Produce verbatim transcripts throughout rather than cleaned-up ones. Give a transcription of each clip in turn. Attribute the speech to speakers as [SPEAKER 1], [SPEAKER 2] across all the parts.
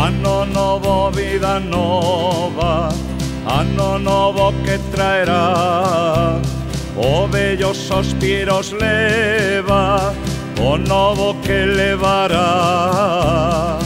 [SPEAKER 1] Anno nuovo, vida nuova, anno nuovo che traerà, o bellos sospiros leva, o nuovo che levará.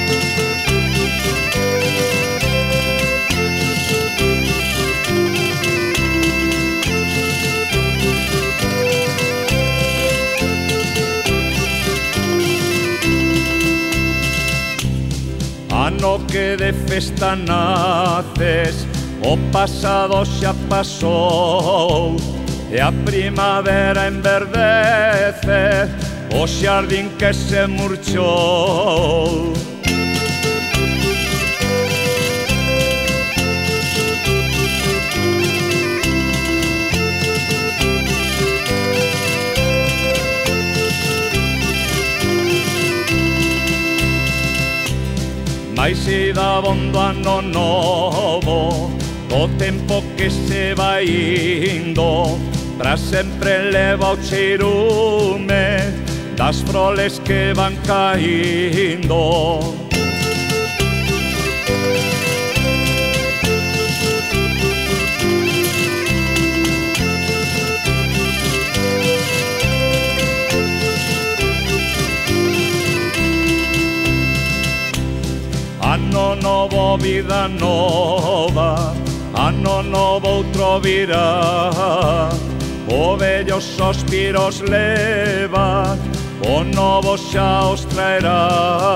[SPEAKER 1] Anno que de festa naces, o pasado xa pasou, e a primavera enverdece o xardín que se murchou. Mais se dá bondo ano novo, o tempo que se vai indo, pra sempre leva o cheirume das froles que van caindo. Anno novo, vida nova, anno novo outro virá, o vellos sospiros leva, o novo xa os traerá.